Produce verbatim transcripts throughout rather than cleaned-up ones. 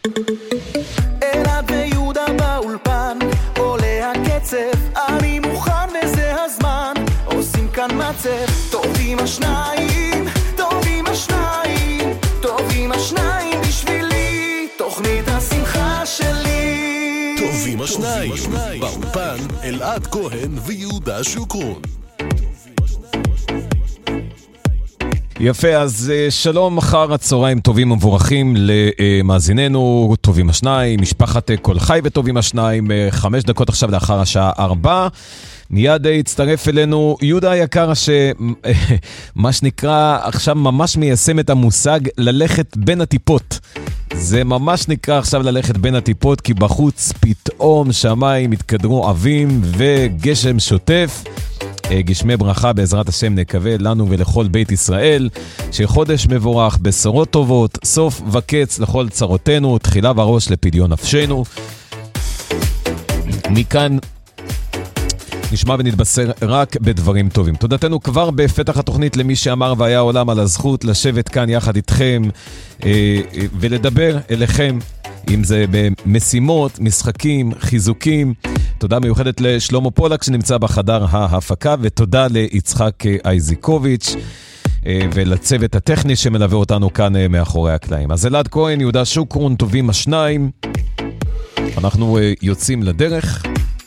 אלעד ויהודה באולפן, עולה הקצב, אני מוכן וזה הזמן, עושים כאן מצב, טובים השניים, טובים השניים, טובים השניים בשבילי, תוכנית השמחה שלי. טובים השניים, באולפן אלעד כהן ויהודה שוקרון. יפה, אז שלום, אחר הצהריים טובים ומבורכים למאזיננו, טובים השניים, משפחת כל חי וטובים השניים, חמש דקות עכשיו לאחר השעה ארבע. מיד הצטרף אלינו יהודה היקר, שמה שנקרא עכשיו ממש מיישם את המושג ללכת בין הטיפות. זה ממש נקרא עכשיו ללכת בין הטיפות, כי בחוץ פתאום שמיים התקדרו עבים וגשם שוטף. גשמי ברכה בעזרת השם נקווה לנו ולכל בית ישראל, שחודש מבורך, בשורות טובות, סוף וקץ לכל צרותינו, תחילה וראש לפדיון נפשנו. מכאן נשמע ונתבשר רק בדברים טובים. תודתנו כבר בפתח התוכנית למי שאמר והיה עולם על הזכות לשבת כאן יחד איתכם אה, ולדבר אליכם, אם זה במשימות, משחקים, חיזוקים. תודה מיוחדת לשלמה פולק שנמצא בחדר ההפקה, ותודה ליצחק אייזיקוביץ' ולצוות הטכני שמלווה אותנו כאן מאחורי הקלעים. אז אלעד כהן, יהודה שוקרון, טובים השניים. אנחנו יוצאים לדרך.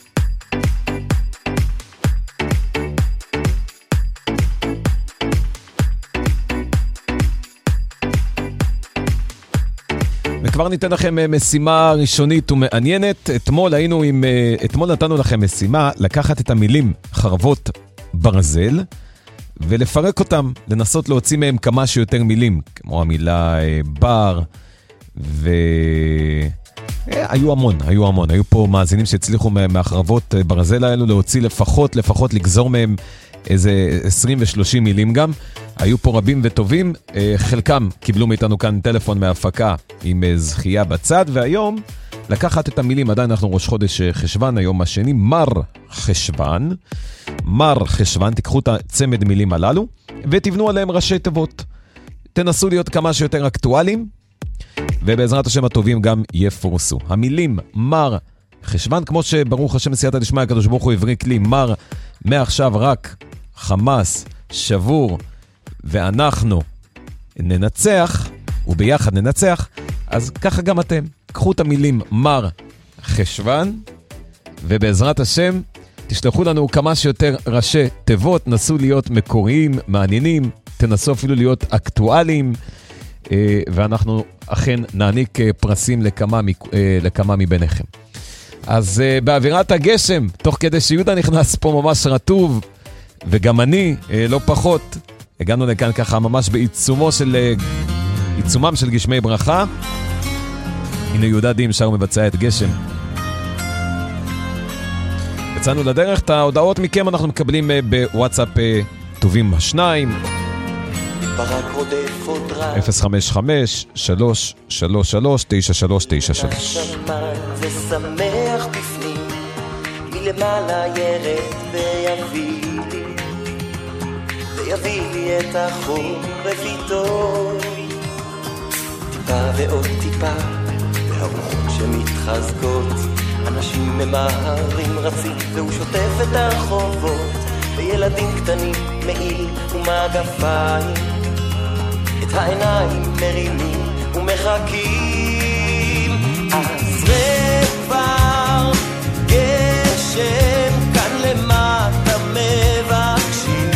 וכבר ניתן לכם משימה ראשונית ומעניינת. אתמול היינו עם, אתמול נתנו לכם משימה לקחת את המילים חרבות ברזל ולפרק אותם, לנסות להוציא מהם כמה שיותר מילים, כמו המילה בר, והיו המון, היו המון. היו פה מאזינים שהצליחו מהחרבות ברזל האלו להוציא לפחות, לפחות לגזור מהם איזה עשרים ושלושים מילים גם. היו פה רבים וטובים, חלקם קיבלו מאיתנו כאן טלפון מההפקה עם זכייה בצד, והיום לקחת את המילים, עדיין אנחנו ראש חודש חשבן, היום השני, מר חשבן, מר חשבן, תיקחו את הצמד מילים הללו, ותבנו עליהם ראשי תיבות. תנסו להיות כמה שיותר אקטואליים, ובעזרת השם הטובים גם יפורסו. המילים מר חשבן, כמו שברוך השם סייעתא דשמיא, הקדוש ברוך הוא הבריק לי, מר מעכשיו רק חמאס, שבור, ואנחנו ננצח, וביחד ננצח. אז ככה גם אתם, קחו את המילים מר חשבן, ובעזרת השם תשלחו לנו כמה שיותר ראשי תיבות, נסו להיות מקוריים, מעניינים, תנסו אפילו להיות אקטואליים, ואנחנו אכן נעניק פרסים לכמה, לכמה מביניכם. אז באווירת הגשם, תוך כדי שיהודה נכנס פה ממש רטוב, וגם אני, לא פחות, הגענו לכאן ככה ממש בעיצומו של, עיצומם של גשמי ברכה. הנה יהודה דים שר מבצע את גשם. יצאנו לדרך, את ההודעות מכם אנחנו מקבלים בוואטסאפ טובים השניים, אפס חמש חמש שלוש שלוש שלוש תשע שלוש תשע שלוש. ושמח בפנים, מלמעלה ירד ויביא לי, ויביא לי את החורף איתו. טיפה ועוד טיפה, והרוחות שמתחזקות, אנשים ממהרים רצים, והוא שוטף את הרחובות, וילדים קטנים מעיל ומגפיים, את העיניים מרימים ומחכים. אז רד כבר גשם, כאן למטה מבקשים.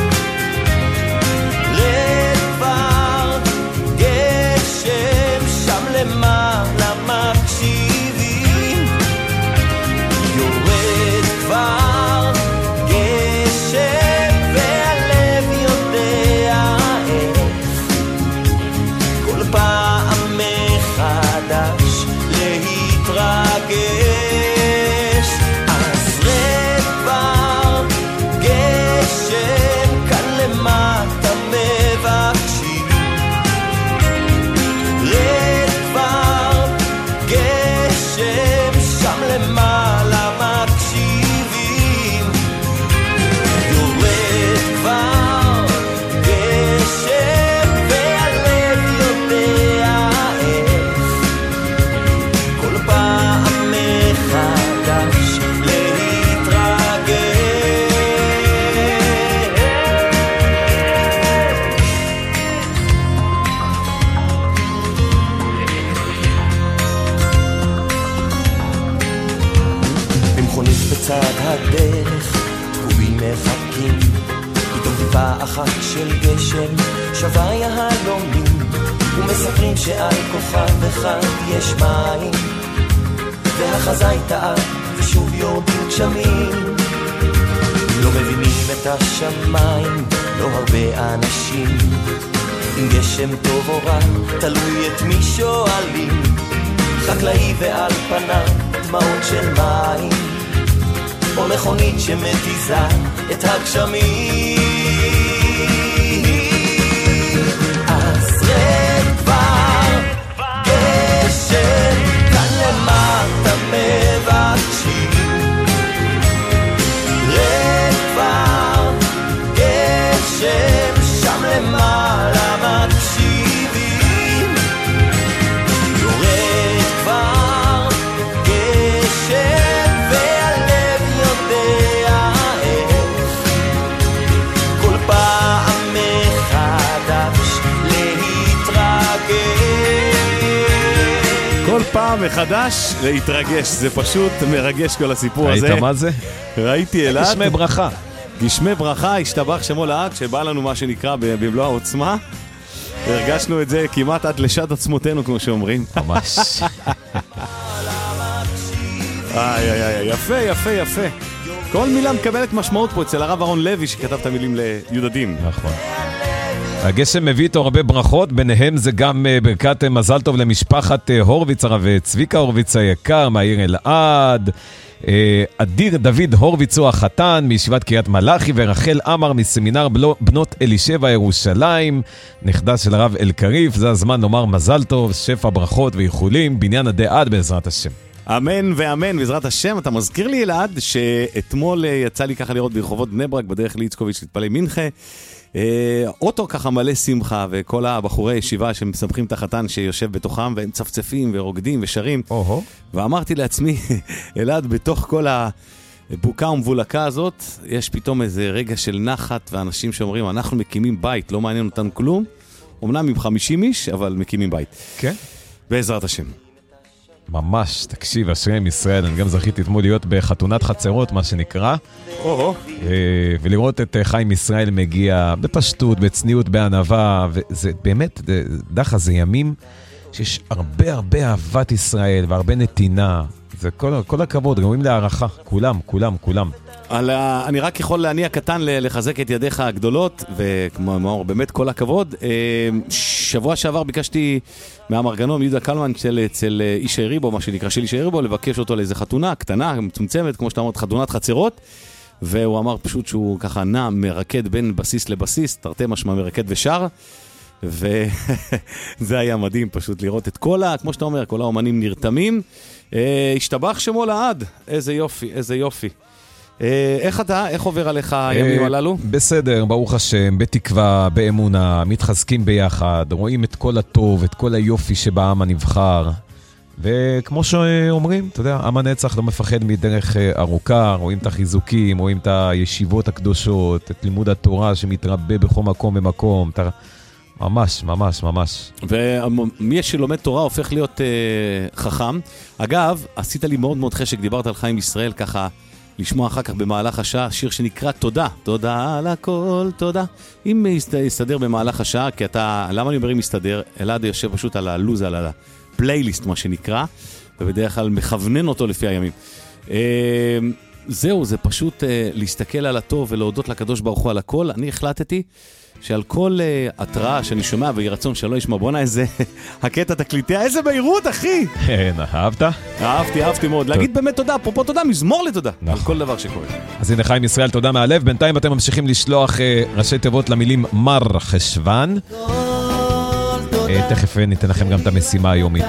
רד כבר גשם, שם למעלה מקשיבים. יורד כבר גשם, והלב יודע איך כל פעם מחכים. של גשם שווה יהלומים, ומספרים שעל כוכב אחד יש מים, והחזאי טעה ושוב יורדים גשמים. לא מבינים את השמיים, לא הרבה אנשים, אם גשם טוב או רע, תלוי את מי שואלים. חקלאי ועל פניו דמעות של מים, או מכונית שמתיזה את הגשמים. אז רד כבר גשם, כאן למטה מבקשים. רד כבר גשם, שם למעלה מקשיבים. יורד כבר גשם והלב יודע איך כל פעם מחדש להתרגש. כל פעם מחדש להתרגש, זה פשוט מרגש כל הסיפור הזה. ראית מה זה? ראיתי אלעד. גשמי ברכה. גשמי ברכה, השתבח שמו לעד, שבא לנו מה שנקרא במלוא העוצמה. הרגשנו את זה כמעט עד לשד עצמותינו, כמו שאומרים. ממש. איי, איי, איי, יפה, יפה, יפה. כל מילה מקבלת משמעות פה אצל הרב אהרון לוי, שכתב את המילים ליודדים. נכון. הגשם מביא איתו הרבה ברכות, ביניהם זה גם ברכת מזל טוב למשפחת הורוביץ, הרב צביקה הורוביץ היקר, מהעיר אלעד. אדיר דוד הורוביץ הוא החתן מישיבת קריית מלאכי, ורחל אמר מסמינר בנות אלישבע ירושלים, נכדה של הרב אלקריף. זה הזמן לומר מזל טוב, שפע ברכות ואיחולים, בניין עדי עד בעזרת השם. אמן ואמן, בעזרת השם. אתה מזכיר לי אלעד שאתמול יצא לי ככה לראות ברחובות בני ברק בדרך לאיצקוביץ' להתפלל מנחה, אוטו ככה מלא שמחה, וכל הבחורי ישיבה שמסמכים את החתן שיושב בתוכם, והם צפצפים ורוקדים ושרים. אוהו. ואמרתי לעצמי, אלעד, בתוך כל הבוקה ומבולקה הזאת, יש פתאום איזה רגע של נחת, ואנשים שאומרים, אנחנו מקימים בית, לא מעניין אותנו כלום, אמנם עם חמישים איש, אבל מקימים בית. כן. בעזרת השם. ממש, תקשיב, אשריהם ישראל, אני גם זכיתי אתמול להיות בחתונת חצרות, מה שנקרא, או-הו. ולראות את חיים ישראל מגיע בפשטות, בצניעות, בענווה, וזה באמת, דחה, זה ימים שיש הרבה הרבה אהבת ישראל והרבה נתינה, זה כל, כל הכבוד, ראויים להערכה, כולם, כולם, כולם. על, אני רק יכול להניע קטן לחזק את ידיך הגדולות, וכמו באמת כל הכבוד. שבוע שעבר ביקשתי מהמרגנום יהודה קלמן של, אצל איש העריבו, מה שנקרא של איש העריבו, לבקש אותו לאיזה חתונה קטנה, מצומצמת, כמו שאתה אמרת, חתונת חצרות, והוא אמר פשוט שהוא ככה נע מרקד בין בסיס לבסיס, תרתי משמע מרקד ושר, וזה היה מדהים פשוט לראות את כל ה, כמו שאתה אומר, כל האומנים נרתמים. השתבח שמו לעד, איזה יופי, איזה יופי. איך אתה, איך עובר עליך הימים הללו? בסדר, ברוך השם, בתקווה, באמונה, מתחזקים ביחד, רואים את כל הטוב, את כל היופי שבעם הנבחר, וכמו שאומרים, אתה יודע, עם הנצח לא מפחד מדרך ארוכה, רואים את החיזוקים, רואים את הישיבות הקדושות, את לימוד התורה שמתרבה בכל מקום ומקום, אתה... ממש, ממש, ממש. ומי שלומד תורה הופך להיות uh, חכם. אגב, עשית לי מאוד מאוד חשק, דיברת על חיים ישראל, ככה לשמוע אחר כך במהלך השעה, שיר שנקרא תודה. תודה על הכל, תודה. אם יסתדר במהלך השעה, כי אתה, למה אני אומר אם יסתדר? אלעד יושב פשוט על הלוז, על הפלייליסט, מה שנקרא, ובדרך כלל מכוונן אותו לפי הימים. Uh, זהו, זה פשוט uh, להסתכל על הטוב ולהודות לקדוש ברוך הוא על הכל. אני החלטתי שעל כל uh, התראה שאני שומע ויהי רצון שלא ישמע, בונה איזה הקטע תקליטיה, איזה בהירות אחי. אהבת? אהבתי, אהבתי מאוד. להגיד באמת תודה, אפרופו תודה, מזמור לתודה על כל דבר שקורה. אז הנה חיים ישראל, תודה מהלב. בינתיים אתם ממשיכים לשלוח uh, ראשי תיבות למילים מר חשוון. uh, תכף ניתן לכם גם את המשימה היומית.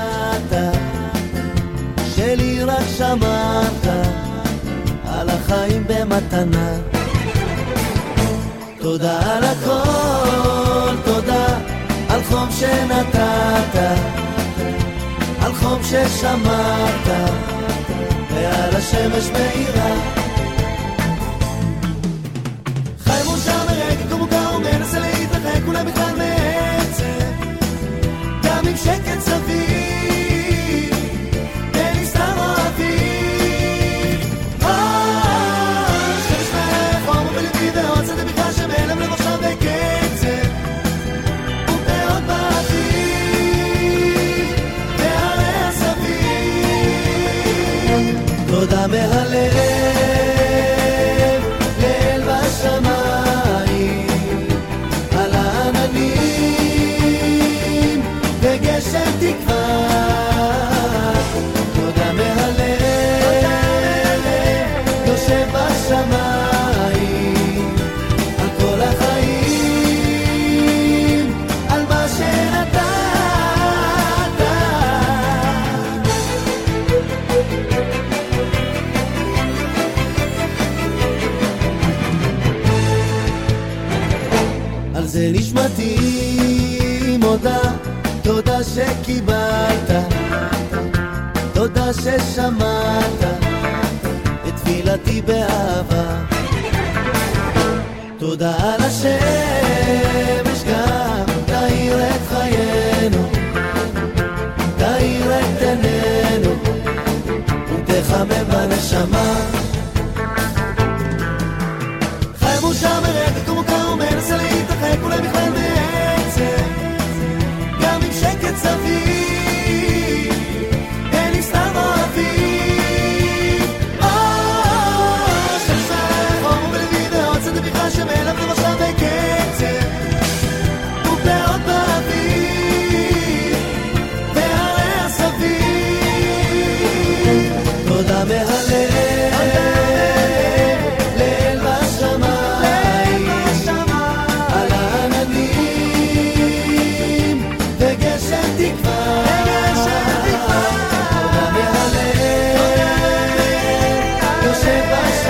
שלי רק שמעת על החיים במתנה, תודה על הכל, תודה על חום שנתת, על חום ששמרת, ועל השמש מאירה. חי מושר מרגע כמו קרוב, מנסה להתרחק, אולי בכלל מעצב, גם עם שקט סביב, בין סתם אוהבים. שמש מהחום ובלבי ועוד צדה בכלל שבלם לבושה בקצב, תודה, תודה שקיבלת, תודה ששמעת את תפילתי באהבה. תודה על השמש גם תאיר את חיינו, תאיר את עינינו ותחמם בנשמה. חיים ושם מרקע כמו קר ומנסה להתרחק אולי בכלל מעצם, גם עם שקט סביב אין לי סתם אוהבים. ששם חום ובלבי ועוצת בבריחה שמלב למשל בקצב ופעות באוויר והרי הסביב. תודה מהלב לאל בשמיים על העננים וגשם תקווה. תודה מהלב יושב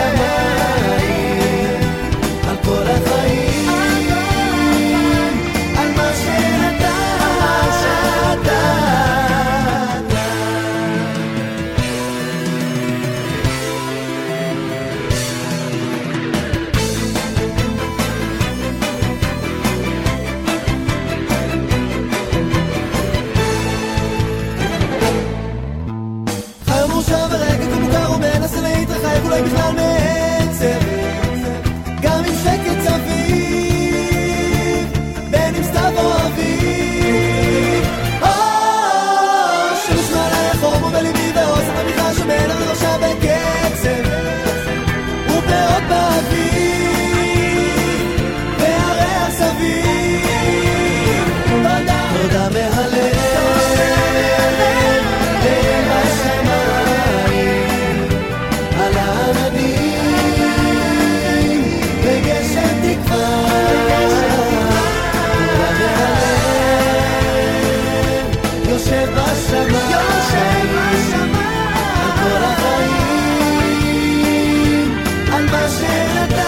בשמיים על כל החיים, על מה שנתת. חיים מושב ורגע כמוכר ומנסה להתרחק אולי בכלל מעצב, גם עם שקט סביב בין אם סתיו או אביב. שנשמע לחום ובליבי ועושה תמיכה שמנה וראשה בקצב ופירות באוויר והרי הסביב. תודה מהלב לאל בשמיים על העננים וגשם תקווה. תודה מהלב יושב בשמיים על כל החיים, על מה שנתת.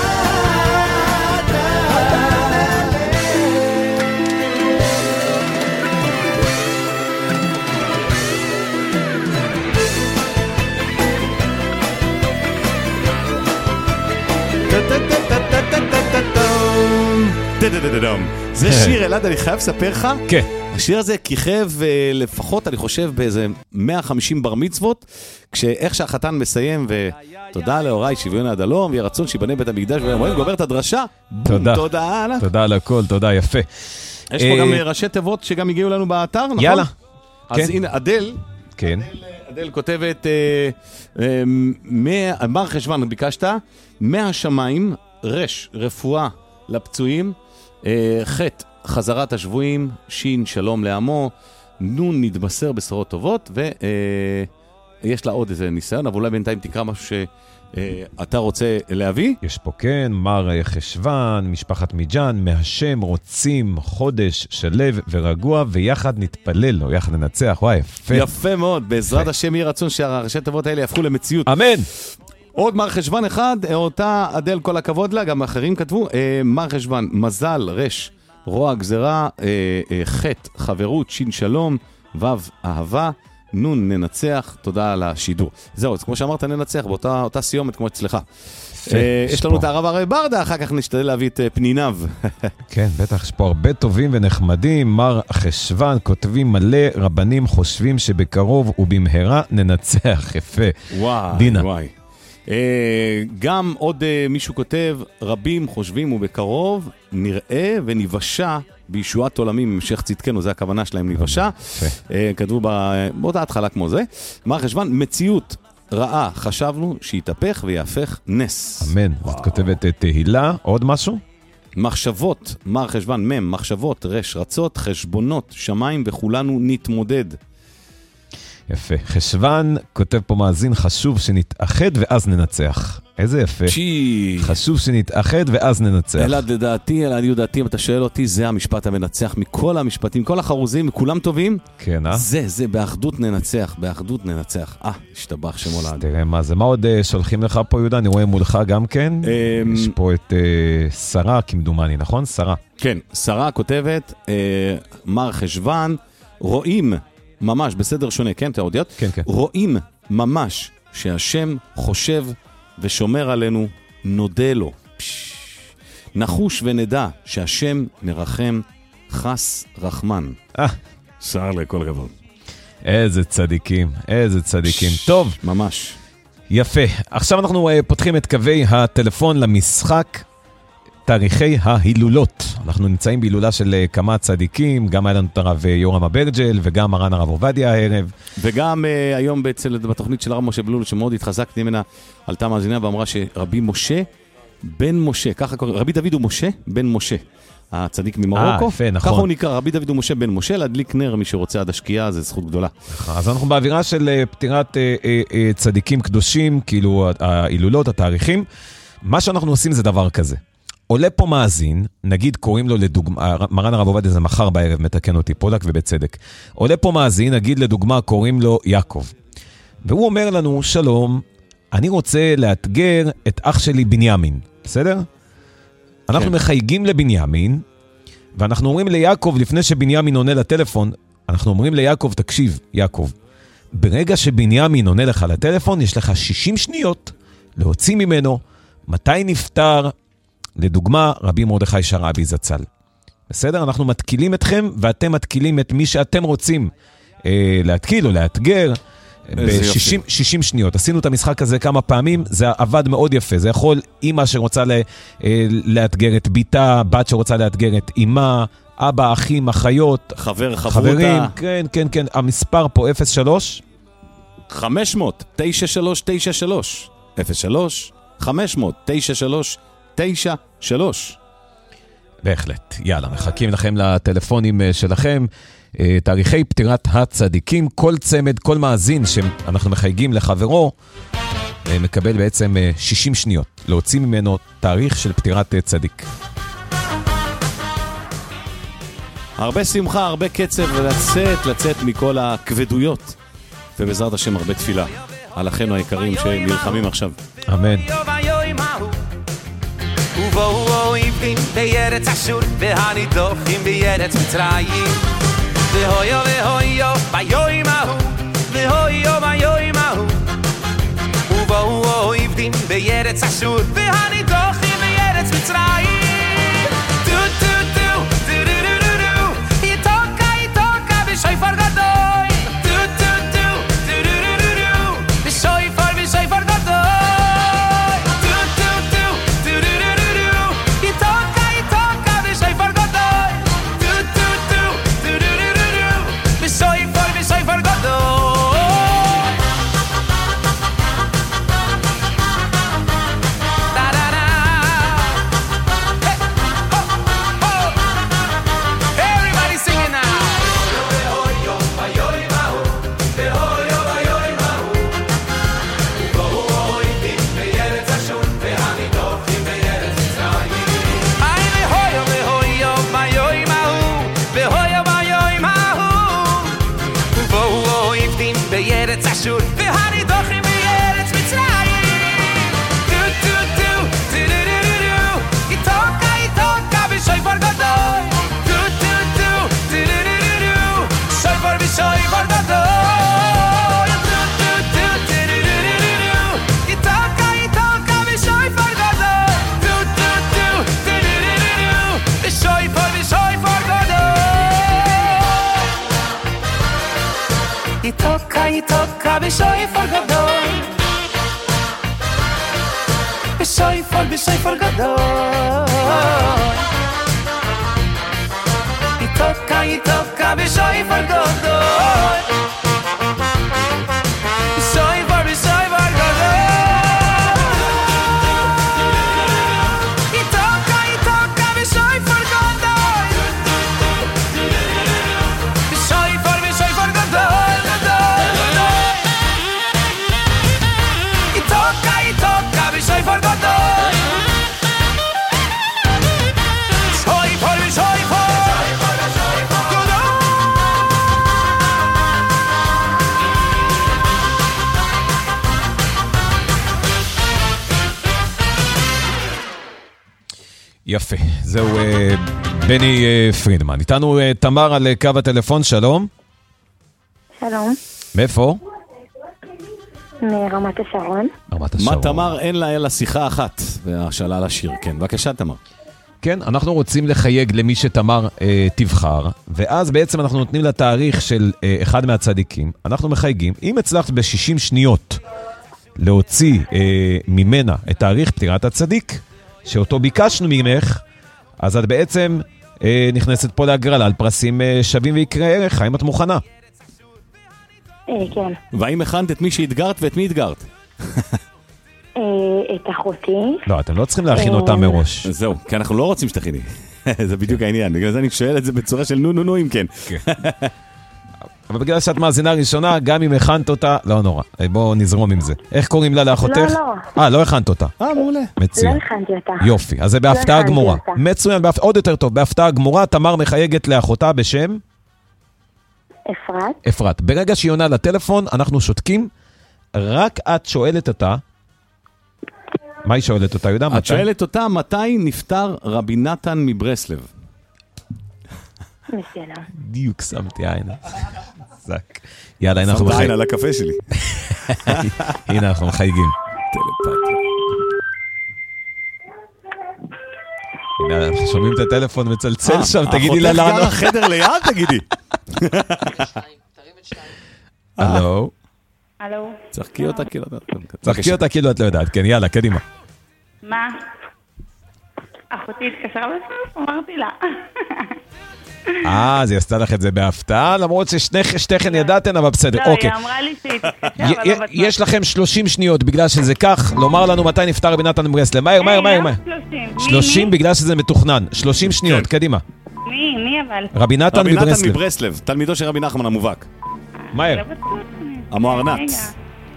זה שיר, אלעד, אני חייב לספר לך. כן. השיר הזה כיכב לפחות, אני חושב, באיזה מאה וחמישים בר מצוות, כשאיך שהחתן מסיים, ותודה להוריי שוויון עד הלום, ויהיה רצון שיבנה בית המקדש, ואומרים, גומר את הדרשה. תודה. תודה. תודה על הכל, תודה, יפה. יש פה גם ראשי תיבות שגם הגיעו לנו באתר, נכון? יאללה. אז הנה, אדל, כן. אדל כותבת, מר חשבן, ביקשת, מהשמיים, רש, רפואה לפצועים, חטא, חזרת השבויים, שין, שלום לעמו, נון, נתבשר בשורות טובות, ויש לה עוד איזה ניסיון, אבל אולי בינתיים תקרא משהו שאתה רוצה להביא. יש פה כן, מר חשבן, משפחת מיג'אן, מהשם רוצים חודש שלב ורגוע, ויחד נתפלל, או יחד ננצח. וואי, יפה. יפה מאוד, בעזרת השם יהיה רצון שהראשי תיבות האלה יהפכו למציאות. אמן. עוד מר חשבן אחד, אותה אדל כל הכבוד לה, גם אחרים כתבו, מר חשבן, מזל, רש, רוע גזרה, חטא, חברות, שין שלום, וו אהבה, נון ננצח, תודה על השידור. זהו, אז כמו שאמרת, ננצח באותה סיומת כמו אצלך. יש לנו את הרב הרי ברדה, אחר כך נשתדל להביא את פניניו. כן, בטח, יש פה הרבה טובים ונחמדים. מר חשבן, כותבים מלא רבנים חושבים שבקרוב ובמהרה ננצח. יפה. וואי, דינה. וואי. גם עוד מישהו כותב, רבים חושבים ובקרוב נראה ונבשע בישועת עולמים המשך צדקנו, זה הכוונה שלהם נבשע. כתבו באותה התחלה כמו זה. מר חשבן, מציאות רעה חשבנו שיתהפך ויהפך נס. אמן. אז כותבת תהילה, עוד משהו? מחשבות, מר חשבן, מם, מחשבות, רש, רצות, חשבונות, שמיים וכולנו נתמודד. יפה. חשבן, כותב פה מאזין, חשוב שנתאחד ואז ננצח. איזה יפה. צ'י. חשוב שנתאחד ואז ננצח. אלעד, לדעתי, אלעד, לדעתי, אם אתה שואל אותי, זה המשפט המנצח מכל המשפטים, כל החרוזים, מכולם טובים. כן, אה? זה, זה, באחדות ננצח, באחדות ננצח. אה, השתבח שמולד. תראה מה זה, מה עוד שולחים לך פה, יהודה? אני רואה מולך גם כן. יש פה את שרה, כמדומני, נכון? שרה. כן, שרה כותבת, אה, מר חשבן, רואים ממש, בסדר שונה, כן, אתה יודעת? כן, כן. רואים ממש שהשם חושב ושומר עלינו, נודה לו. פש... נחוש ונדע שהשם מרחם, חס רחמן. אה. שר לכל כבוד. איזה צדיקים, איזה צדיקים. טוב. ממש. יפה. עכשיו אנחנו uh, פותחים את קווי הטלפון למשחק תאריכי ההילולות. אנחנו נמצאים בהילולה של uh, כמה צדיקים, גם היה לנו את הרב יורם אברג'ל וגם מרן הרב עובדיה הערב. וגם uh, היום בעצם בתוכנית של הרב משה בלול, שמאוד התחזקתי ממנה, עלתה מאזינה ואמרה שרבי משה בן משה, ככה קוראים, רבי דוד הוא משה בן משה. הצדיק ממרוקו, אה, יפה, נכון. ככה הוא נקרא, רבי דוד ומשה בן משה, להדליק נר, מי שרוצה עד השקיעה, זה זכות גדולה. אז אנחנו באווירה של פטירת אה, אה, אה, צדיקים קדושים, כאילו ההילולות, התאריכים. מה שאנחנו עושים זה דבר כזה. עולה פה מאזין, נגיד קוראים לו לדוגמה, מרן הרב עובדיה זה מחר בערב, מתקן אותי פולק ובצדק. עולה פה מאזין, נגיד לדוגמה קוראים לו יעקב. והוא אומר לנו, שלום, אני רוצה לאתגר את אח שלי בנימין, בסדר? אנחנו כן. מחייגים לבנימין, ואנחנו אומרים ליעקב, לפני שבנימין עונה לטלפון, אנחנו אומרים ליעקב, תקשיב, יעקב, ברגע שבנימין עונה לך לטלפון, יש לך שישים שניות להוציא ממנו, מתי נפטר, לדוגמה, רבי מרדכי שרעבי זצ"ל. בסדר? אנחנו מתקילים אתכם, ואתם מתקילים את מי שאתם רוצים אה, להתקיל או לאתגר, ב-שישים שניות. עשינו את המשחק הזה כמה פעמים, זה עבד מאוד יפה. זה יכול אמא שרוצה לה, לאתגר את ביתה, בת שרוצה לאתגר את אמא, אבא, אחים, אחיות, חבר, חברותה. חברים, כן, כן, כן. המספר פה אפס שלוש חמש מאות תשע שלוש תשע שלוש אפס שלוש חמש מאות תשע שלוש תשע שלוש. בהחלט. יאללה, מחכים לכם לטלפונים שלכם. תאריכי פטירת הצדיקים, כל צמד, כל מאזין שאנחנו מחייגים לחברו, מקבל בעצם שישים שניות להוציא ממנו תאריך של פטירת צדיק. הרבה שמחה, הרבה קצב, ולצאת, לצאת מכל הכבדויות, ובעזרת השם הרבה תפילה על אחינו היקרים שנלחמים עכשיו. אמן. ובואו יפים בארץ אשור והנידוחים בארץ מצרים והויו והויו ביום ההוא והויו ביום ההוא ובואו יפים בארץ אשור והנידוחים בארץ מצרים טו טו טו טו טו טו טו יתוקה יתוקה בשויפר גדול טו טו טו טו טו טו טו בשויפר בשויפר גדול בארץ אשור והנידוחים בארץ מצרים טו טו טו טו טו טו יתוקה יתוקה בשויפר גדול טו טו טו טו טו טו שויפר בשויפר גדול טו טו טו טו טו יתוקה יתוקה בשויפר גדול טו טו טו טו טו בשויפר בשויפר גדול יתוקה יתוקה בשויפר גדול בשויפר בשויפר גדול יתוקה יתוקה בשויפר גדול בשויפר בשויפר גדול יתוקה יתוקה בשויפר גדול בשויפר בשויפר גדול שויפר גדול שויפר שויפר גדול יפה, זהו בני אה, פרידמן. איתנו אה, תמר על קו הטלפון, שלום. שלום, מאיפה? מרמת השרון. רמת מה השרון. תמר? אין לה אלא שיחה אחת, והשאלה לשיר. כן, בבקשה תמר. כן, אנחנו רוצים לחייג למי שתמר אה, תבחר, ואז בעצם אנחנו נותנים לה תאריך של אה, אחד מהצדיקים. אנחנו מחייגים. אם הצלחת ב-שישים שניות להוציא אה, ממנה את תאריך פטירת הצדיק, שאותו ביקשנו ממך, אז את בעצם אה, נכנסת פה להגרלה על פרסים אה, שווים ויקרי ערך. האם את מוכנה? אה, כן. והאם הכנת את מי שהתגרת ואת מי התגרת? אה, את אחותי. לא, אתם לא צריכים להכין אה, אותה מראש. זהו, כי אנחנו לא רוצים שתכיני. זה בדיוק העניין. בגלל זה אני שואל את זה בצורה של נו נו נו אם כן. אבל בגלל שאת מאזינה ראשונה, גם אם הכנת אותה, לא נורא. בואו נזרום עם זה. איך קוראים לה לאחותך? לא, לא. אה, לא הכנת אותה. אה, מעולה. לא מצוין. הכנתי אותה. יופי, אז זה בהפתעה הכנתי גמורה. אותה. מצוין, בהפ- עוד יותר טוב. בהפתעה גמורה, תמר מחייגת לאחותה בשם אפרת. אפרת. ברגע שהיא עונה לטלפון, אנחנו שותקים. רק את שואלת אותה. מה היא שואלת אותה? יודע? את שואלת אותה מתי נפטר רבי נתן מברסלב. בסדר. בדיוק שמתי עין. זק. יאללה, הנה אנחנו שמת עין מחייגים. על הקפה שלי. הנה אנחנו מחייגים. טלפתיה. הנה, אנחנו שומעים את הטלפון מצלצל שם, אה, תגידי לה אחותך לענות. גרה חדר ליד, תגידי. הלו. הלו, צחקי אותה כאילו... צחקי אותה כאילו את לא יודעת. כן, יאללה, קדימה. מה? אחותי התקשרה בסוף, אמרתי לה. אה, אז היא עשתה לך את זה בהפתעה, למרות ששתיכן ידעתן, אבל בסדר. לא, אוקיי. היא אמרה לי שהיא תתקשר, י- אבל לא י- בטוח. יש לכם שלושים שניות, בגלל שזה כך, לומר לנו מתי נפטר רבי נתן מברסלב. מהר, מהר, מהר, מהר. שלושים. מי, שלושים מי? בגלל שזה מתוכנן. שלושים שניות, כן. קדימה. מי, מי אבל? רבי נתן רבי נתן מברסלב. מברסלב, תלמידו של רבי נחמן המובהק. מהר. לא בטוח. המוארנץ.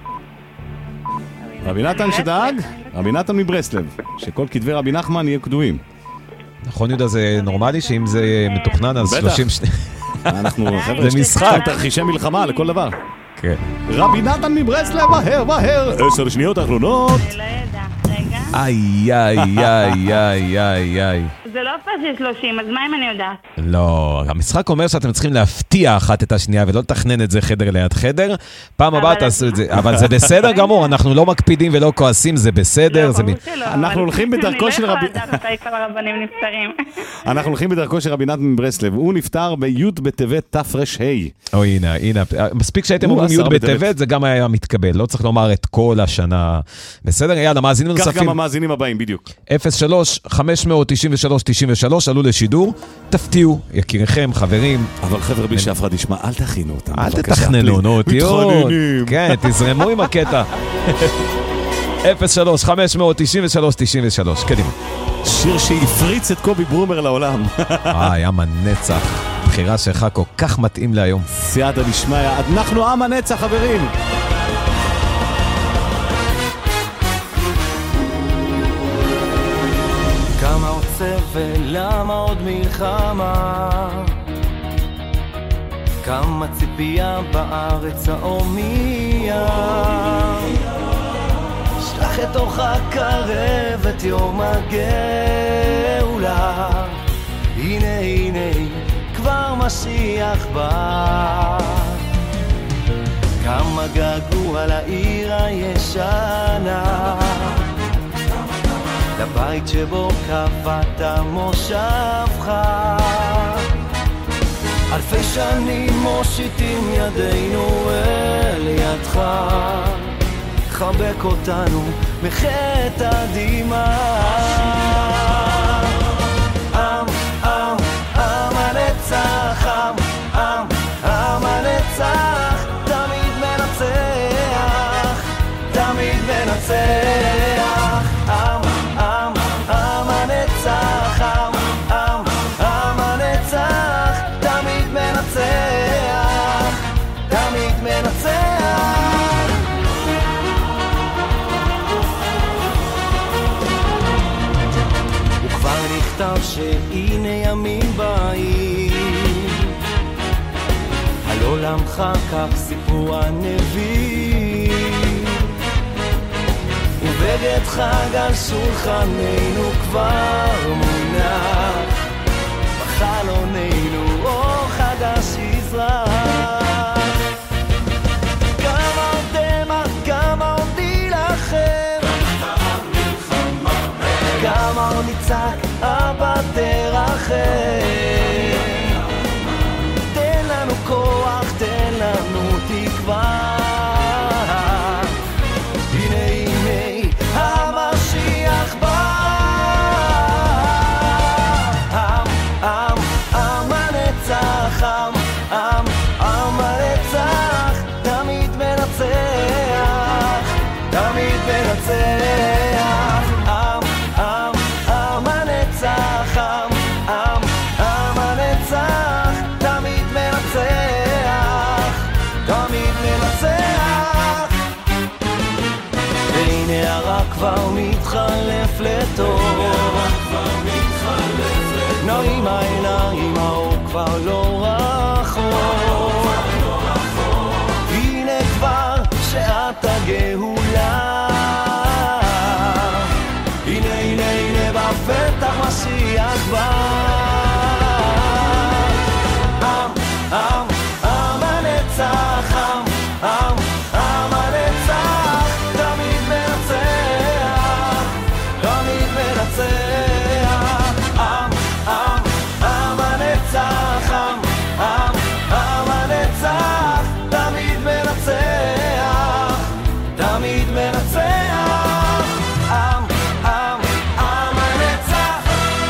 רגע. רבי נתן שדאג, רבי נתן מברסלב. שכל כתבי רבי נחמן יהיו קדועים. נכון, יהודה, זה נורמלי שאם זה מתוכנן, אז בטח. שלושים שניות. אנחנו, חבר'ה, זה משחק. יש לנו תרחישי מלחמה לכל דבר. כן. רבי נתן מברסלב, מהר, מהר. עשר שניות האחרונות. אני לא יודעת, רגע. איי, איי, איי, איי, איי, איי. זה לא פעם של שלושים, אז מה אם אני יודעת? לא, המשחק אומר שאתם צריכים להפתיע אחת את השנייה ולא לתכנן את זה חדר ליד חדר. פעם הבאה אבל- תעשו את זה, אבל זה בסדר גמור, אנחנו לא מקפידים ולא כועסים, זה בסדר. לא, זה ברור מ- שלא, אנחנו אבל הולכים בדרכו של אני לא רבי- יכולה לדעת מתי כל הרבנים נפטרים. אנחנו הולכים בדרכו של רבי נתן מברסלב. הוא נפטר בי' בטבת תר"ה. אוי, הנה, הנה, מספיק שהייתם הוא אומרים עשר י' בטבת. בטבת, זה גם היה מתקבל, לא צריך לומר את כל השנה. בסדר, יאללה, מאזינים כך גם נוספים. המאזינים הבאים, בדיוק. אפס שלוש חמש תשע שלוש תשע שלוש עלו לשידור, תפתיעו, יקיריכם, חברים, אבל חבר'ה, בלי שאף אחד ישמע, אל תכינו אותם. אל בבקשה, תתכננו, פליז. נו, תהיו, מתחננים. כן, תזרמו עם הקטע. אפס שלוש חמש תשע שלוש תשע שלוש, קדימה. שיר שהפריץ את קובי ברומר לעולם. אה, ים הנצח, בחירה שלך כל כך מתאים להיום. סייעתא דשמיא, אנחנו עם הנצח, חברים. כמה עוד סבל, למה עוד מלחמה? כמה ציפייה בארץ ההומיה. שלח את אורך קרב את יום הגאולה. הנה הנה כבר משיח בא. כמה געגוע לעיר הישנה, לבית שבו קבעת מושבך. אלפי שנים מושיטים ידינו אל ידך, חבק אותנו בחטא הדמעה. עם, עם, עם הנצח, עם, עם, עם הנצח, תמיד מנצח, תמיד מנצח. עם, עם, עם הנצח, עם, עם, עם הנצח, תמיד מנצח, תמיד מנצח. וכבר נכתב שהנה ימים באים, על עולמך כך סיפור הנביא, ובגד חג על שולחננו כבר מונח, בחלוננו אור חדש יזרח. כמה עוד דמע, כמה עוד נילחם, כמה עוד נצעק, אבא תרחם. תן לנו כוח, תן לנו תקווה. הנה הנה המשיח בא. עם, עם, עם הנצח, עם, עם, עם הנצח, תמיד מנצח, תמיד מנצח. עם, עם, עם הנצח, עם, עם, עם הנצח, תמיד מנצח, תמיד מנצח. והנה הרע כבר מתחלף לטוב, נעים העיניים, האור כבר לא רחוק. הנה כבר שעת הגאולה, הנה הנה הנה בפתח משיח בא. עם, עם, עם הנצח, עם, עם, עם הנצח, תמיד מנצח, תמיד מנצח. עם, עם, עם הנצח, עם, עם, עם הנצח, תמיד מנצח, תמיד מנצח. עם, עם, עם הנצח.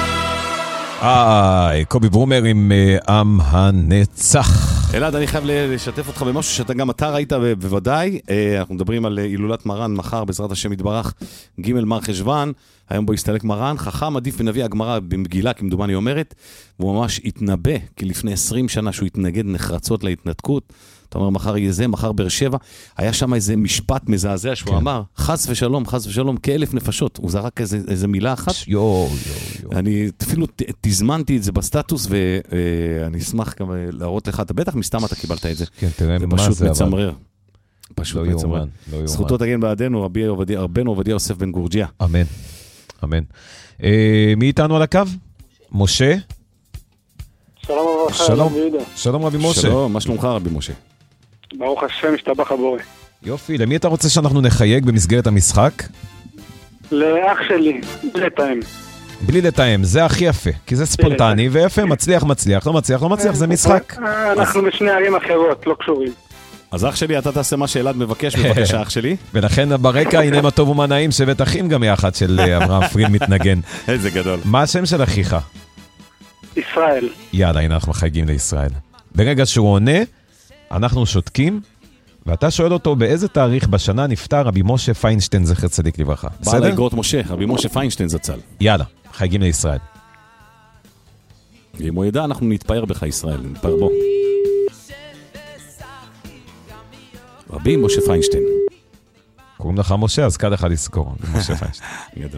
איי, קובי ברומר עם אה, עם הנצח. אלעד, אני חייב לשתף אותך במשהו שאתה גם אתה ראית בוודאי. אנחנו מדברים על הילולת מרן מחר, בעזרת השם יתברך, ג' מר חשוון, היום בו יסתלק מרן, חכם עדיף מנביא הגמרא במגילה, כמדומני אומרת, והוא ממש התנבא, כי לפני עשרים שנה שהוא התנגד נחרצות להתנתקות, אתה אומר מחר יהיה זה, מחר באר שבע, היה שם איזה משפט מזעזע שהוא אמר, חס ושלום, חס ושלום, כאלף נפשות, הוא זרק איזה, איזה מילה אחת. יו, יו, יו. אני אפילו תזמנתי את זה בסטטוס, ואני אשמח גם להראות לך, אתה בטח מסתם אתה קיבלת את זה. כן, תראה מה פשוט זה, מצמרר. אבל... פשוט לא מצמרר. יאומן, לא יאומן. זכותו תגן בעדנו, רבי עובדיה, רבנו עובדיה יוסף בן גורג'יה. אמן, אמן. אה, מי איתנו על הקו? משה? שלום וברכה, שלום. רבי יהודה. שלום רבי משה. שלום, מה שלומך רבי משה? ברוך השם, השתבח הבורא. יופי, למי אתה רוצה שאנחנו נחייג במסגרת המשחק? לאח שלי, בלי לתאם. בלי לתאם, זה הכי יפה, כי זה ספונטני ויפה, מצליח, מצליח, לא מצליח, לא מצליח, זה משחק. אנחנו בשני ערים אחרות, לא קשורים. אז אח שלי, אתה תעשה מה שאלעד מבקש, מבקש האח שלי. ולכן ברקע, הנה מה טוב ומה נעים, שבט אחים גם יחד של אברהם פריד מתנגן. איזה גדול. מה השם של אחיך? ישראל. יאללה, הנה אנחנו מחייגים לישראל. ברגע שהוא עונה, אנחנו שותקים, ואתה שואל אותו באיזה תאריך בשנה נפטר רבי משה פיינשטיין זכר צדיק לברכה. בעל בסדר? האגרות משה, רבי משה פיינשטיין זצ"ל. יאללה, מחייגים לישראל. אם הוא ידע, אנחנו נתפאר בך ישראל, נתפאר בו. רבי משה פיינשטיין. קוראים לך משה, אז קל לך לזכור. משה פיינשטיין. גדול.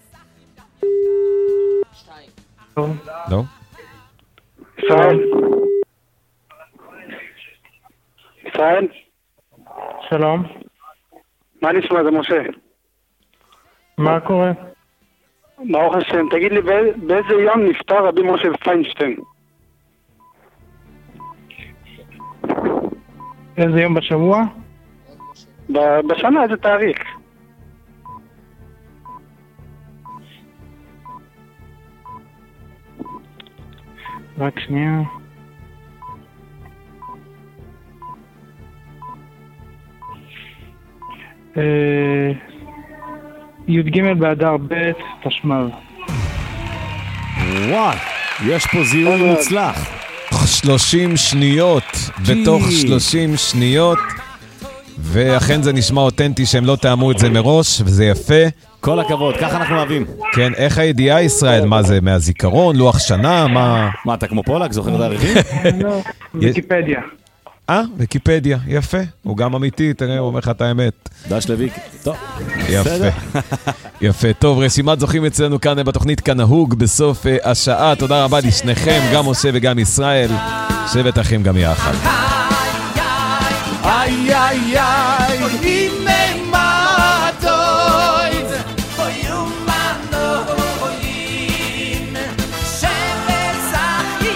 לא? ישראל. ישראל. שלום. מה נשמע, זה משה? מה קורה? ברוך השם, תגיד לי בא- באיזה יום נפטר רבי משה פיינשטיין? איזה יום בשבוע? ב- בשנה, איזה תאריך? רק שנייה. אה, י"ג באדר ב' תשמ"ב. וואי, יש פה זיהוי מוצלח. שלושים שניות, בתוך שלושים שניות, ואכן זה נשמע אותנטי שהם לא תאמו את זה מראש, וזה יפה. כל הכבוד, ככה אנחנו אוהבים. כן, איך הידיעה ישראל? מה זה, מהזיכרון, לוח שנה, מה... מה, אתה כמו פולק, זוכר תאריכים? לא, ויקיפדיה. אה, ויקיפדיה, יפה. הוא גם אמיתי, תראה, הוא אומר לך את האמת. דש לוויק, טוב. יפה. יפה, טוב, רשימת זוכים אצלנו כאן בתוכנית כנהוג בסוף uh, השעה. תודה רבה לשניכם, גם משה וגם ישראל. שבט אחים גם יחד. איי איי איי הנה מה טוב ויומנו הוין שבזך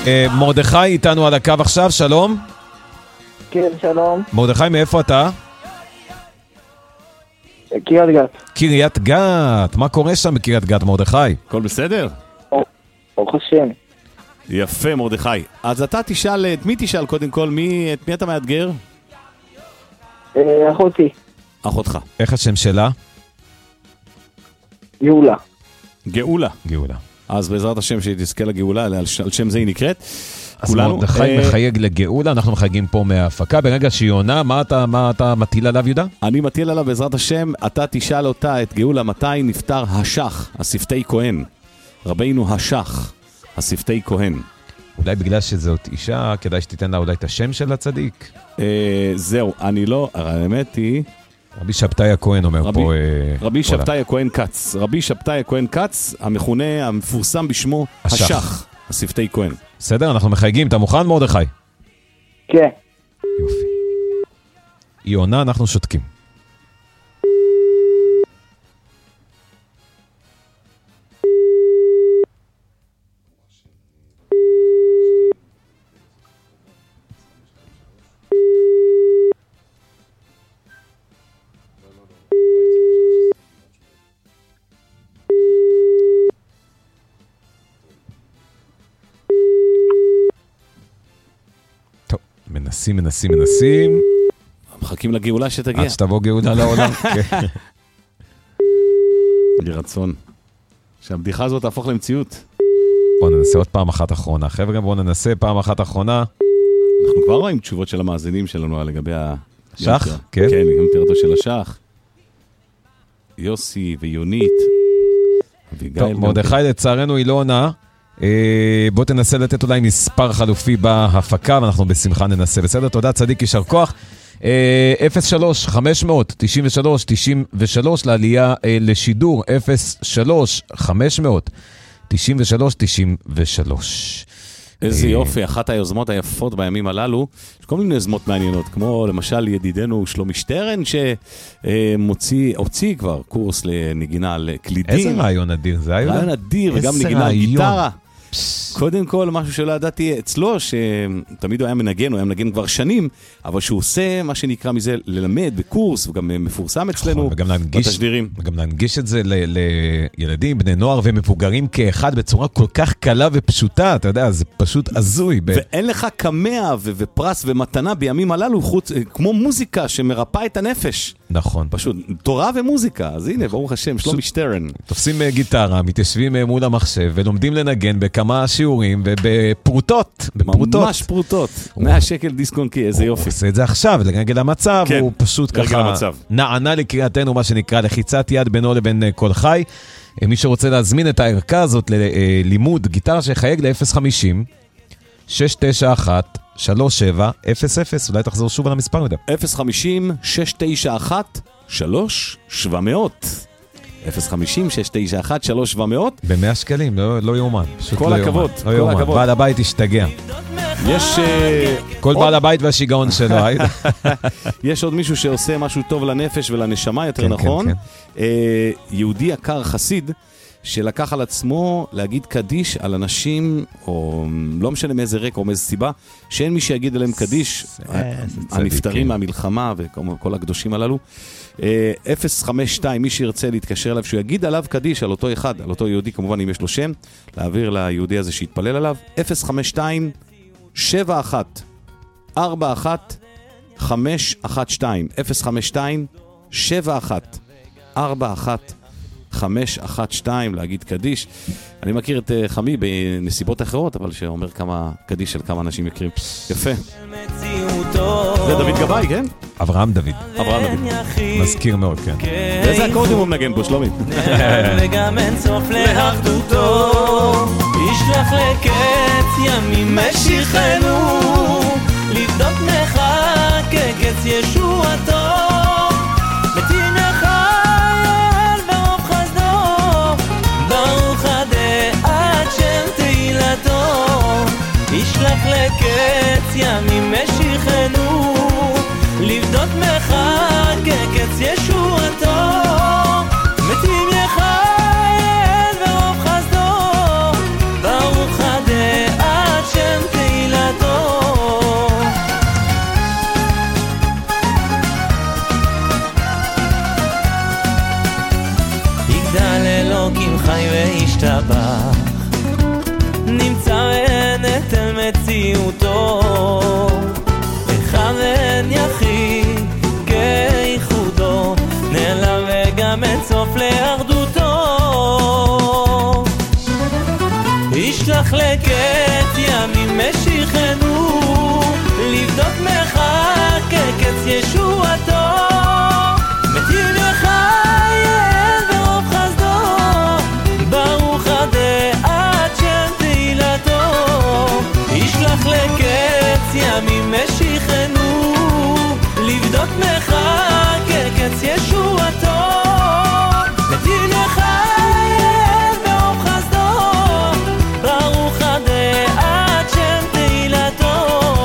מרדכי איתנו על הקו עכשיו, שלום. כן, שלום. מרדכי, מאיפה אתה? קריית גת. קריית גת, מה קורה שם בקריית גת, מרדכי? הכל בסדר? ברוך השם. יפה, מרדכי. אז אתה תשאל, את מי תשאל קודם כל? מי, את מי אתה מאתגר? אחותי. אחותך. איך השם שלה? גאולה. גאולה. גאולה. אז בעזרת השם שתזכה לגאולה, על שם זה היא נקראת. אז מרדכי מחייג לגאולה, אנחנו מחייגים פה מההפקה. ברגע שהיא עונה, מה אתה, מה אתה מטיל עליו, יהודה? אני מטיל עליו בעזרת השם, אתה תשאל אותה, את גאולה, מתי נפטר השח, השפתי כהן. רבינו השח, השפתי כהן. אולי בגלל שזאת אישה, כדאי שתיתן לה אולי את השם של הצדיק? אה, זהו, אני לא, האמת היא... רבי שבתאי הכהן אומר רבי, פה... רבי שבתאי הכהן קץ. רבי שבתאי הכהן קץ, המכונה, המפורסם בשמו, השח, השח השפתי כהן. בסדר, אנחנו מחייגים. אתה מוכן, מרדכי? כן. יופי. היא עונה, אנחנו שותקים. מנסים, מנסים, מנסים. מחכים לגאולה שתגיע. עד שתבוא גאולה לעולם. לי רצון. שהבדיחה הזאת תהפוך למציאות. בואו ננסה עוד פעם אחת אחרונה. חבר'ה, בואו ננסה פעם אחת אחרונה. אנחנו כבר רואים תשובות של המאזינים שלנו לגבי ה... שח? כן. כן, גם תראתו של השח. יוסי ויונית. טוב, מרדכי לצערנו היא לא עונה. בוא תנסה לתת אולי מספר חלופי בהפקה, ואנחנו בשמחה ננסה. בסדר? תודה, צדיק, יישר כוח. אפס שלוש חמש אפס אפס תשעים ושלוש תשעים ושלוש לעלייה לשידור, אפס שלוש חמש אפס אפס תשעים ושלוש תשעים ושלוש. איזה יופי, אחת היוזמות היפות בימים הללו, יש כל מיני יוזמות מעניינות, כמו למשל ידידנו שלומי שטרן, שמוציא, הוציא כבר קורס לנגינה על קלידים. איזה רעיון אדיר זה היה? רעיון אדיר, וגם נגינה על גיטרה. קודם כל, משהו שלא ידעתי אצלו, שתמיד הוא היה מנגן, הוא היה מנגן כבר שנים, אבל שהוא עושה מה שנקרא מזה ללמד בקורס, הוא גם מפורסם אצלנו בתשדירים. וגם להנגיש את זה לילדים, בני נוער ומבוגרים כאחד בצורה כל כך קלה ופשוטה, אתה יודע, זה פשוט עזוי. ואין לך כמאה ופרס ומתנה בימים הללו, כמו מוזיקה שמרפא את הנפש. נכון. פשוט תורה ומוזיקה, אז הנה, ברוך השם, שלומי שטרן. תופסים גיטרה, מתיישבים מול המחשב ולומדים לנגן בכמה שיעורים ובפרוטות. ממש פרוטות. מאה שקל דיסק-און-קי, איזה יופי. הוא עושה את זה עכשיו, לרגל המצב, הוא פשוט ככה נענה לקריאתנו, מה שנקרא, לחיצת יד בינו לבין כל חי. מי שרוצה להזמין את הערכה הזאת ללימוד גיטרה שחייג ל-אפס חמישים שש תשע אחת שלוש שבע אפס אפס, אולי תחזור שוב על המספר מדי. אפס חמישים שש תשע אחת שלוש שבע מאות. אפס חמישים שש תשע אחת שלוש שבע מאות. ב-מאה שקלים, לא, לא יומן. כל הכבוד, לא כל הכבוד. בעל הבית השתגע. יש... כל בעל הבית והשיגעון שלו. יש עוד מישהו שעושה משהו טוב לנפש ולנשמה, יותר נכון. יהודי יקר חסיד, שלקח על עצמו להגיד קדיש על אנשים, או לא משנה מאיזה רקע או מאיזה סיבה, שאין מי שיגיד עליהם קדיש, הנפטרים מהמלחמה וכל הקדושים הללו. אפס חמש שתיים, מי שירצה להתקשר אליו, שהוא יגיד עליו קדיש, על אותו אחד, על אותו יהודי, כמובן אם יש לו שם, להעביר ליהודי הזה שיתפלל עליו. אפס חמש שתיים שבע אחת ארבע אחת חמש אחת שתיים אפס חמש שתיים שבע אחת ארבע אחת חמש אחת שתיים, להגיד קדיש. אני מכיר את חמי בנסיבות אחרות, אבל שאומר כמה קדיש של כמה אנשים מכירים. יפה. זה דוד גבאי, כן? אברהם דוד. אברהם דוד. מזכיר מאוד, כן. ואיזה אקורדים הוא מנגן פה, שלומי? וגם אין סוף לאחדותו, ישלח לקץ ימים משיחנו, לבדוק מחכה קץ ישועתו. ישלח לקץ ימים משיחנו, לבדות מחכה קץ ישועתו. מתים יחייל ברוב חסדו, ברוך הדעת שם וגם אין סוף לאחדותו. ישלח לקץ ימים משיחנו, לבדוק מחכה קץ ישועתו. מתים יחייל ברוב חסדו, ברוך עד שם תהילתו. ישלח לקץ ימים משיחנו, לבדוק מחכה קץ ישועתו. מתים יחייל ברוב חסדו, ברוך עד שם תהילתו.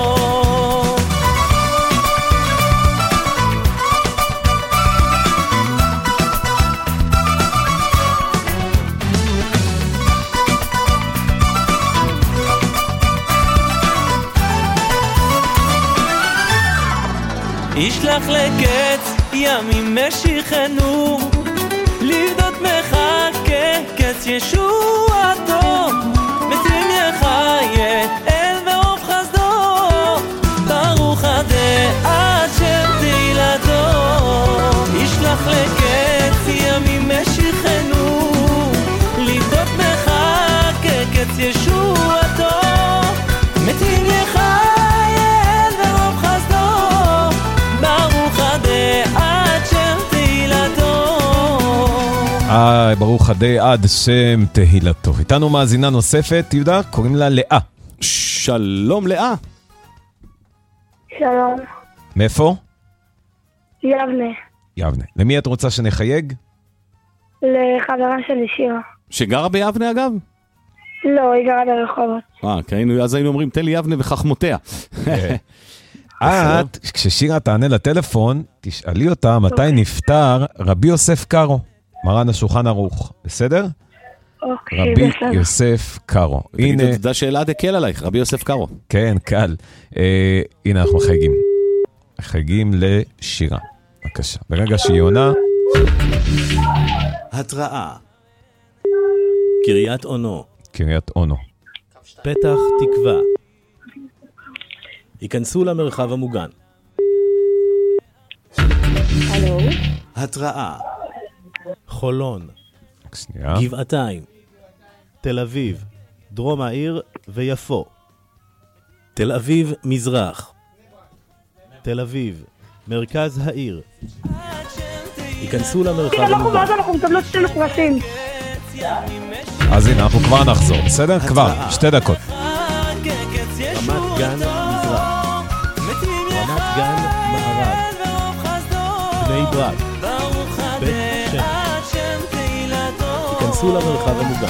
ישלח לקץ ימים משיחנו, לבדות מחכה קץ ישועתו. מתים יחיה אל ברוב חסדו, ברוך עד שם תהילתו. ישלח לקץ ימים משיחנו, לבדות מחכה קץ ישועתו. מתים יחיה אל ברוב חסדו, ברוך עד שם תהילתו. איי, ברוך עדי עד שם תהילתו. איתנו מאזינה נוספת, יהודה, קוראים לה לאה. שלום לאה. שלום. מאיפה? יבנה. יבנה. למי את רוצה שנחייג? לחברה שלי שירה. שגרה ביבנה אגב? לא, היא גרה ברחובות. אה, כי היינו, אז היינו אומרים, תן לי יבנה וחכמותיה. את, כששירה תענה לטלפון, תשאלי אותה מתי נפטר רבי יוסף קארו, מרן השולחן ערוך, בסדר? אוקיי, רבי בסדר. יוסף קארו. הנה... הנה, תדע שאלעד הקל עלייך, רבי יוסף קארו. כן, קל. אה, הנה אנחנו מחייגים. מחייגים לשירה. בבקשה. ברגע שהיא עונה, התראה. קריית אונו. קריית אונו. פתח תקווה. היכנסו למרחב המוגן. הלו? התראה. חולון. שנייה. גבעתיים. תל אביב. דרום העיר ויפו. תל אביב מזרח. תל אביב. מרכז העיר. היכנסו למרחב המוגן. אנחנו מקבלות שתי פרסים. אז הנה, אנחנו כבר נחזור, בסדר? כבר, שתי דקות. רמת גן מזרח. רמת גן מערב. בני ברק. בית שם. היכנסו למרחב המוגן.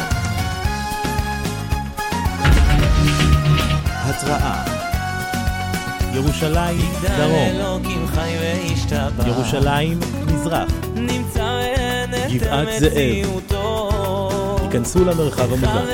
התראה. ירושלים דרום. ירושלים מזרח. גבעת זאב. היכנסו למרחב המוגן.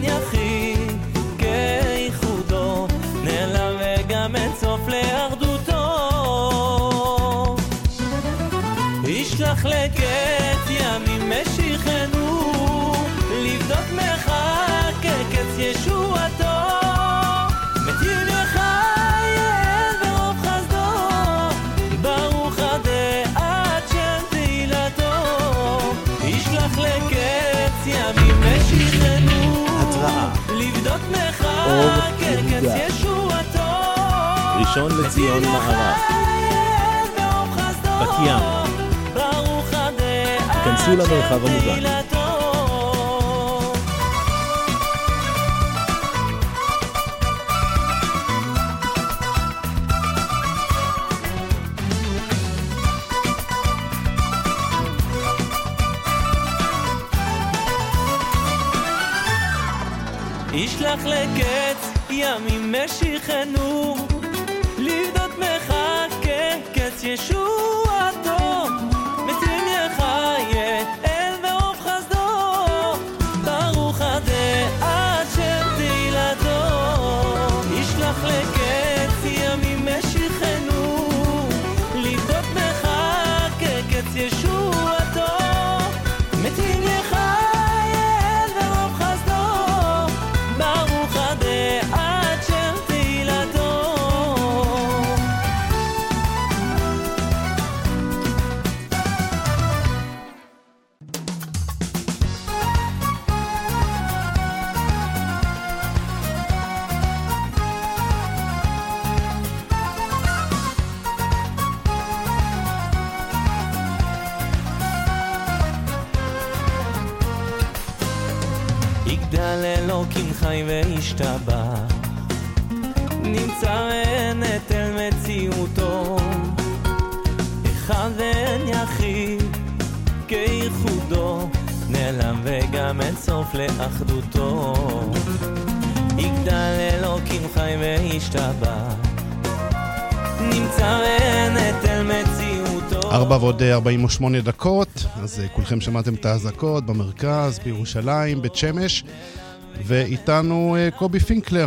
ישלח לקץ ימים משיחנו, לבדוק מחכה קץ ישועתו. מתים יחייל ברוב חסדו, ברוך עד שם תהילתו. ישלח לקץ ימים משיחנו, לבדוק מחכה קץ ישועתו. ראשון לציון מערב. בת ים. היכנסו למרחב המוגן. ישלח לקץ ימים משיחנו, לבדות מחכה קץ ישועתו. מתים יחיה אל ברוב חסדו, ברוך עד שם תהילתו. ישלח לקץ ימים משיחנו, לבדות מחכה קץ ישועתו. מתים יחיה אל ברוב חסדו, ברוך עד שם תהילתו. יגדל אלוקים חי וישתבח, נמצא ענת אל מציאותו, אחד ואין יחיד כייחודו, נעלם וגם אין סוף לאחדותו. יגדל אלוקים חי וישתבח, נמצא ענת אל מציאותו. ארבע ועוד ארבעים ושמונה דקות, אז כולכם שמעתם את האזעקות במרכז, בירושלים, בית שמש, ואיתנו קובי פינקלר.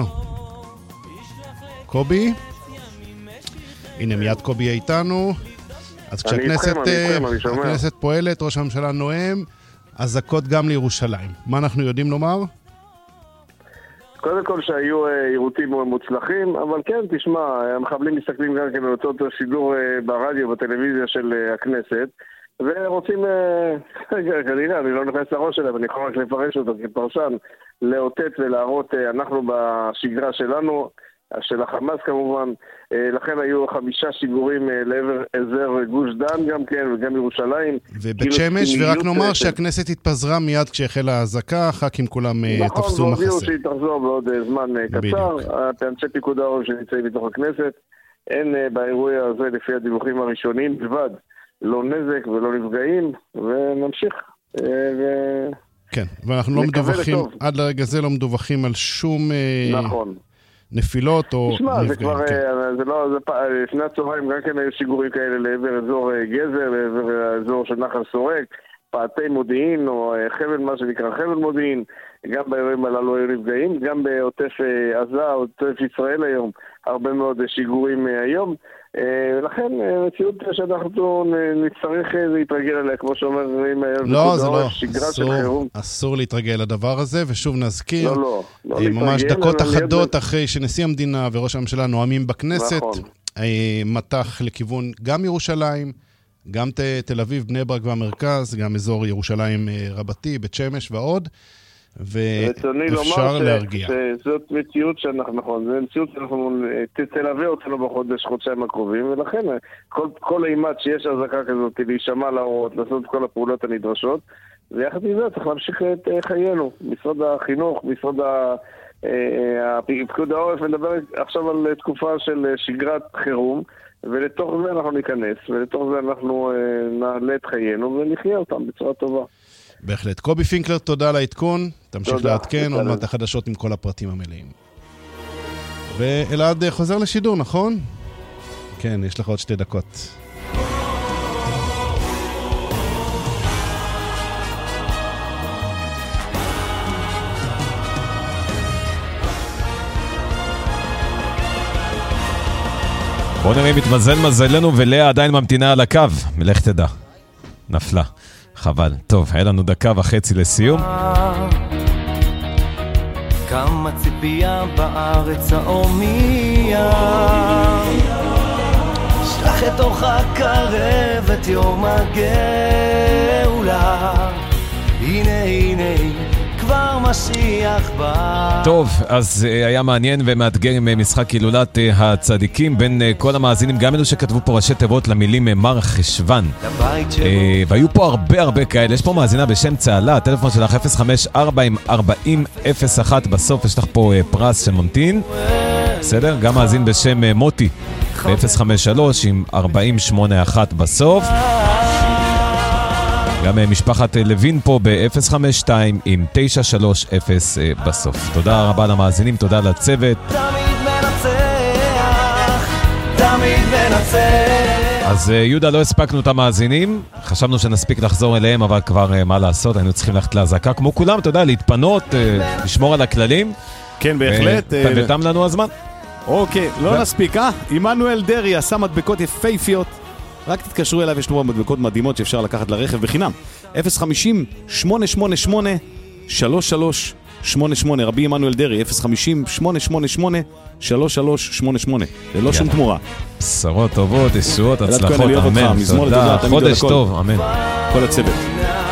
קובי? הנה מיד קובי איתנו. אז כשהכנסת הכנסת פועלת, ראש הממשלה נואם, אזעקות גם לירושלים. מה אנחנו יודעים לומר? קודם כל שהיו עירותים מוצלחים, אבל כן, תשמע, המחבלים מסתכלים גם כן על אותו שידור ברדיו, בטלוויזיה של הכנסת, ורוצים, כנראה, אני לא נכנס לראש שלהם, אני יכול רק לפרש אותו כפרשן, לאותת ולהראות, אנחנו בשגרה שלנו, של החמאס כמובן, לכן היו חמישה שיגורים לעבר אזר גוש דן גם כן, וגם ירושלים. ובית שמש, ורק נאמר שהכנסת התפזרה מיד כשהחלה האזעקה, הח"כים כולם תפסו מחסה. נכון, והודיעו שהיא תחזור בעוד זמן קצר, אנשי פיקוד העורף שנמצאים בתוך הכנסת, אין באירוע הזה לפי הדיווחים הראשונים בלבד, לא נזק ולא נפגעים, ונמשיך. כן, ואנחנו לא מדווחים, עד לרגע זה לא מדווחים על שום... נכון. נפילות או... תשמע, זה כבר, זה לא, זה לפני הצהריים גם כן היו שיגורים כאלה לעבר אזור גזר, לעבר האזור של נחל סורק, פעתי מודיעין או חבל, מה שנקרא חבל מודיעין, גם באירועים הללו היו נפגעים, גם בעוטף עזה, עוטף ישראל היום, הרבה מאוד שיגורים היום, ולכן מציאות שאנחנו נצטרך להתרגל עליה, כמו שאומר, לא, זה לא, אסור, אסור להתרגל לדבר הזה, ושוב נזכיר, לא, לא, לא ממש דקות אחדות אחרי שנשיא המדינה וראש הממשלה נואמים בכנסת, נכון. מתח לכיוון גם ירושלים, גם תל אביב, בני ברק והמרכז, גם אזור ירושלים רבתי, בית שמש ועוד, ואפשר להרגיע. זאת מציאות שאנחנו, נכון, זו מציאות שאנחנו תלווה אותנו בחודש, חודשיים הקרובים, ולכן כל, כל אימת שיש הזעקה כזאת, להישמע להוראות, לעשות את כל הפעולות הנדרשות, ויחד עם זה צריך להמשיך את חיינו. משרד החינוך, משרד פיקוד העורף, מדבר עכשיו על תקופה של שגרת חירום, ולתוך זה אנחנו ניכנס, ולתוך זה אנחנו נעלה את חיינו ונחיה אותם בצורה טובה. בהחלט. קובי פינקלר, תודה על העדכון. תמשיך לעדכן, עוד מעט החדשות עם כל הפרטים המלאים. ואלעד חוזר לשידור, נכון? כן, יש לך עוד שתי דקות. בוא נראה אם מתמזל מזלנו, ולאה עדיין ממתינה על הקו. מלך תדע. נפלה. חבל. טוב, היה לנו דקה וחצי לסיום. כמה ציפייה בארץ העומיה, שלח את אורך קרב את יום הגאולה, הנה הנה כבר משיח בא. טוב, אז היה מעניין ומאתגר עם משחק הילולת הצדיקים בין כל המאזינים, גם אלו שכתבו פה ראשי תיבות למילים מר חשוון, והיו פה הרבה הרבה כאלה. יש פה מאזינה בשם צהלה, הטלפון שלך אפס חמש ארבע ארבעים אפס אחת בסוף, יש לך פה פרס שממתין, בסדר? גם מאזין בשם מוטי ב-אפס חמש שלוש עם ארבעים שמונה אחת בסוף, גם משפחת לוין פה ב-אפס חמש שתיים עם תשע שלוש אפס בסוף. תודה רבה למאזינים, תודה לצוות. תמיד מנצח, תמיד מנצח. אז יהודה, לא הספקנו את המאזינים, חשבנו שנספיק לחזור אליהם, אבל כבר מה לעשות, היינו צריכים ללכת להזעקה כמו כולם, אתה יודע, להתפנות, לשמור על הכללים. כן, בהחלט. ותם לנו הזמן. אוקיי, לא נספיק, אה? עמנואל דרי עשה מדבקות יפהפיות. רק תתקשרו אליו, יש לו מדבקות מדהימות שאפשר לקחת לרכב בחינם. אפס חמישים שמונה שמונה שמונה שלוש שלוש שמונה שמונה, רבי עמנואל דרי, אפס חמישים שמונה שמונה שמונה שלוש שלוש שמונה שמונה, ללא שום תמורה. בשורות טובות, ישועות, הצלחות, אמן. תודה, חודש טוב, אמן. כל הצוות.